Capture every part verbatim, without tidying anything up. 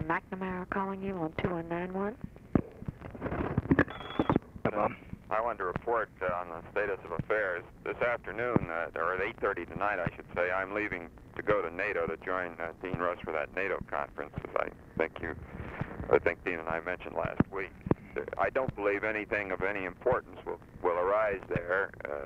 McNamara calling you on two one nine one. Uh, I wanted to report uh, on the status of affairs. This afternoon, uh, or at eight thirty tonight, I should say, I'm leaving to go to NATO to join uh, Dean Russ for that NATO conference, as I think you, I think Dean and I mentioned last week. I don't believe anything of any importance will, will arise there.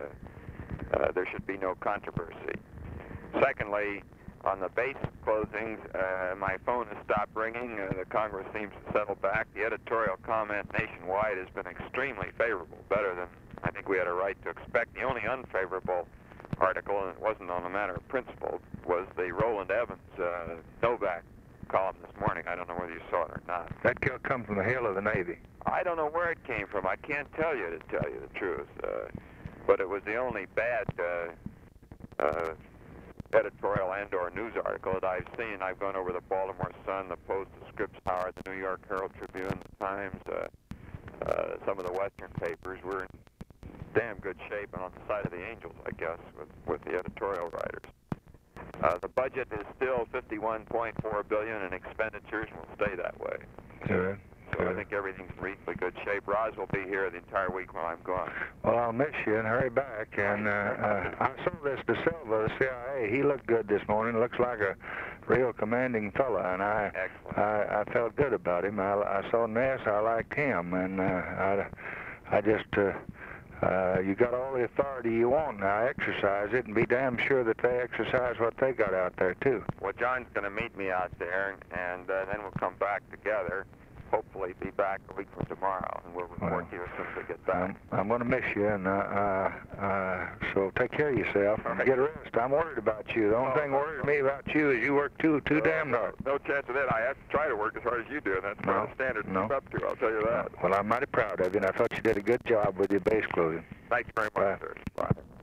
Uh, uh, there should be no controversy. Secondly, on the base closings, uh, my phone has stopped ringing. Uh, the Congress seems to settle back. The editorial comment nationwide has been extremely favorable, better than I think we had a right to expect. The only unfavorable article, and it wasn't on a matter of principle, was the Roland Evans uh, Novak column this morning. I don't know whether you saw it or not. That comes from the Hill of the Navy. I don't know where it came from. I can't tell you, to tell you the truth. Uh, but it was the only bad uh, uh, editorial and or news article that I've seen. I've gone over the Baltimore Sun, the Post, the Scripps Hour, the New York Herald Tribune, the Times, uh, uh, some of the Western papers. We're in damn good shape and on the side of the angels, I guess, with, with the editorial writers. Uh, the budget is still fifty-one point four billion dollars in expenditures and will stay that way. Good. So Good. I think everything's in reasonably good shape. Roz will be here the entire week while I'm gone. Well, I'll miss you and hurry back. And uh, uh, I saw this De Silva, the C I A. He looked good this morning. Looks like a real commanding fella, and I Excellent. I, I felt good about him. I, I saw Ness. I liked him, and uh, I I just. Uh, Uh, you got all the authority you want now. Exercise it and be damn sure that they exercise what they got out there, too. Well, John's going to meet me out there, and uh, then we'll come back together. Hopefully be back a week from tomorrow, and we'll report Well, to you as soon as we get back. I'm, I'm going to miss you, and uh, uh, uh, so take care of yourself and get a rest. I'm worried about you. The only Oh, thing worried me about you is you work too too damn hard. No chance of that. I have to try to work as hard as you do, and that's not No, a standard to no. keep up to, I'll tell you that. Well, I'm mighty proud of you, and I thought you did a good job with your base clothing. Thanks very much, Bye. sir. Bye.